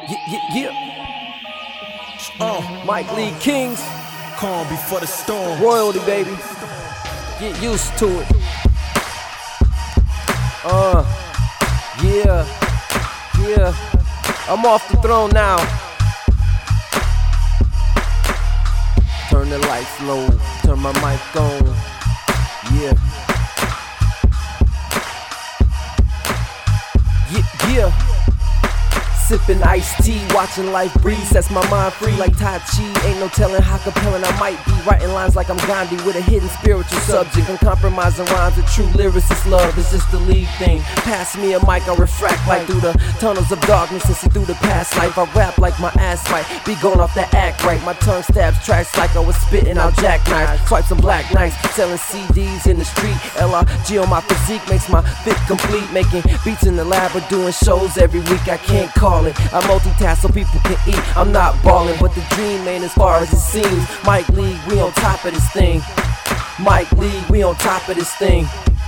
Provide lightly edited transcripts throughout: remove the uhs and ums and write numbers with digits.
Mike Lee Kings, calm before the storm. royalty, baby. Get used to it. Yeah. I'm off the throne now. Turn the lights low, turn my mic on. Yeah. Sippin' iced tea, watching life breeze, sets my mind free like Tai Chi. Ain't no telling how compelling I might be. Writing lines like I'm Gandhi with a hidden spiritual subject. Uncompromising rhymes, a true lyricist love. It's just the lead thing. Pass me a mic, I refract like through the tunnels of darkness and see through the past life. I rap like my ass might be going off that act right. My tongue stabs tracks like I was spitting out jackknives. Swipe some black knights, selling CDs in the street. LRG on my physique makes my fit complete. Making beats in the lab or doing shows every week. I can't call it. I multitask so people can eat. I'm not ballin', but the dream ain't as far as it seems. Mike Lee, we on top of this thing. Mike Lee, we on top of this thing.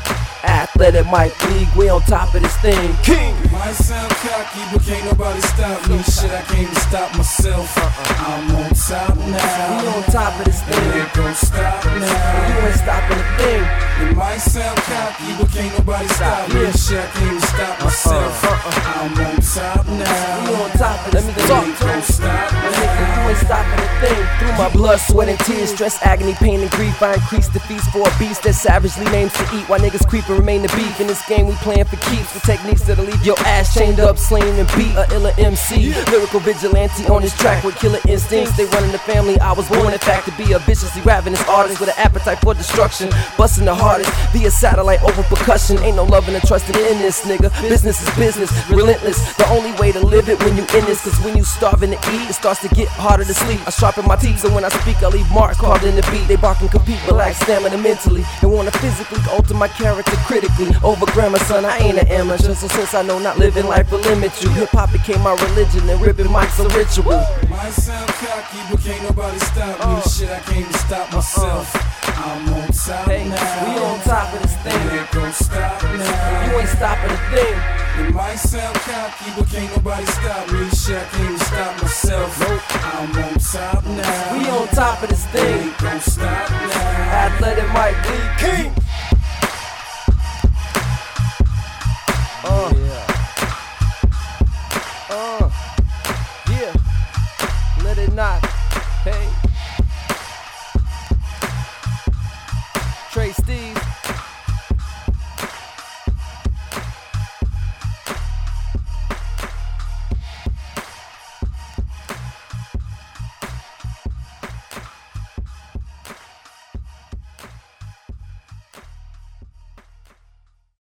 Athletic Mike Lee, we on top of this thing. King! Might sound cocky, but can't nobody stop me. Shit, I can't even stop myself. I'm on top now. We on top of this thing. You ain't gon' stop now. You ain't stopping a thing. It might sound cocky, but can't nobody stop me. Shit, I can't even stop myself. I'm on top now. We on top of this thing. You ain't gon' stop now. You ain't stopping a thing. Through my blood, sweat, and tears, stress, agony, pain, and grief, I increase the feast for a beast that savagely names to eat. While niggas creep and remain the beef. In this game, we playing for keeps. The techniques that'll leave your ass chained up, slain, and beat. A illa MC, lyrical vigilante on this track with killer instincts. They run in the family. I was born, in fact, to be a viciously ravenous artist with an appetite for destruction. Busting the hardest, be a satellite over percussion. Ain't no loving and trusting in this, nigga. Business is business, relentless. The only way to live it when you in this. Cause when you starving to eat, it starts to get harder to sleep. I sharpen my teeth, so when I speak, I leave marks carved in the beat. They bark and compete, but lack stamina mentally. And wanna physically alter my character critically. Over grammar, son, I ain't an amateur. So since I know not living life will limit you, hip-hop became my religion and ripping mics a ritual. Might sound cocky, but can't nobody stop me. Shit, I can't even stop myself. I'm on top now. We on top of this thing. You ain't gon' stop now. You ain't stopping a thing. It might sound cocky, but can't nobody stop me. Shit, I can't even stop myself. I'm on top now. We on top of this You thing. ain't gon' stop now. Athletic Mike Lee King.